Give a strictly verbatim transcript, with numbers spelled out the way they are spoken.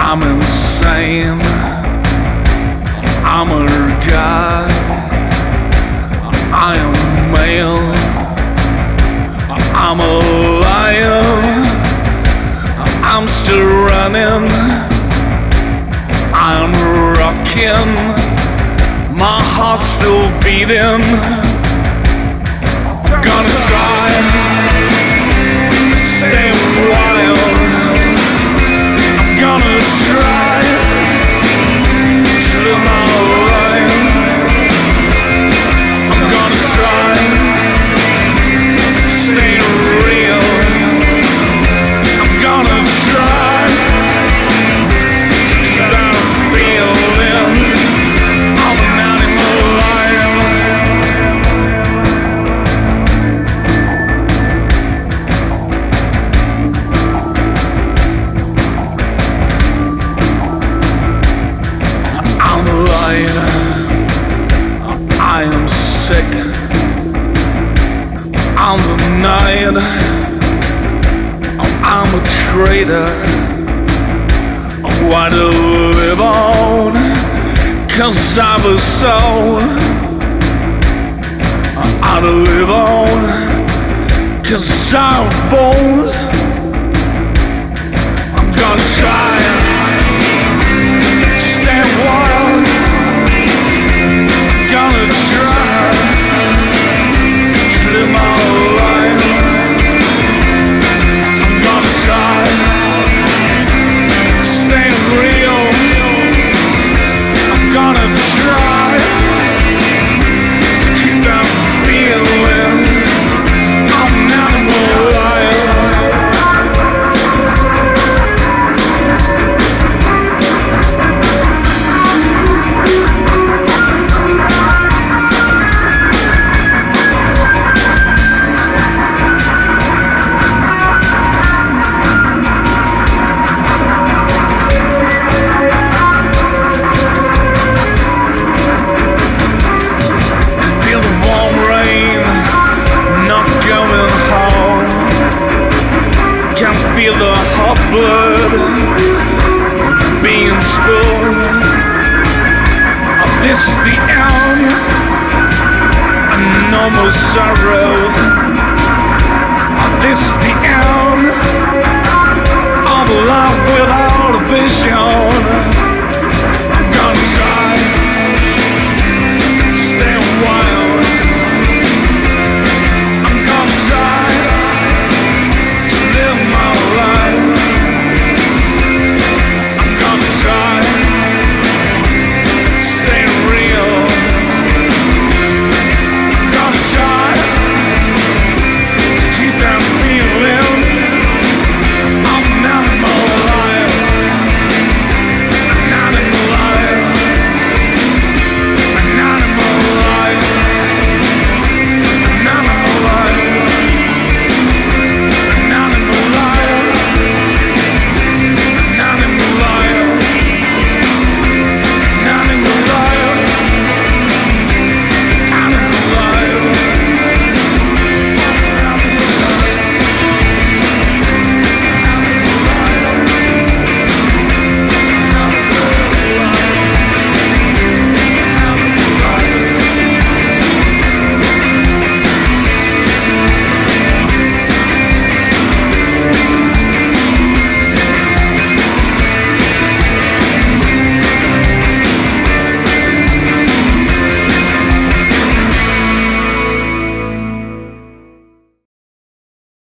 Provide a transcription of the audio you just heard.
I'm insane. I'm a god. I am male. I'm a lion. I'm still running. I'm rocking. My heart's still beating. Gonna try to stay wild. I'm gonna try to live my life. I'm gonna try to stay real. I'm gonna try to keep that feeling. I'm an animal lion. I'm a lion. I am sick. I'm the night. I'm a traitor. Why to live on? Cause I was sold. I to live on. Cause I was bold. I'm gonna try to stay wild. Gonna try to live my life. I'm gonna try to stay real. I'm gonna try to keep that feeling. I'm an animal lion. Feel the hot blood being spilled. Is this the end? And no more sorrows. Is this the end?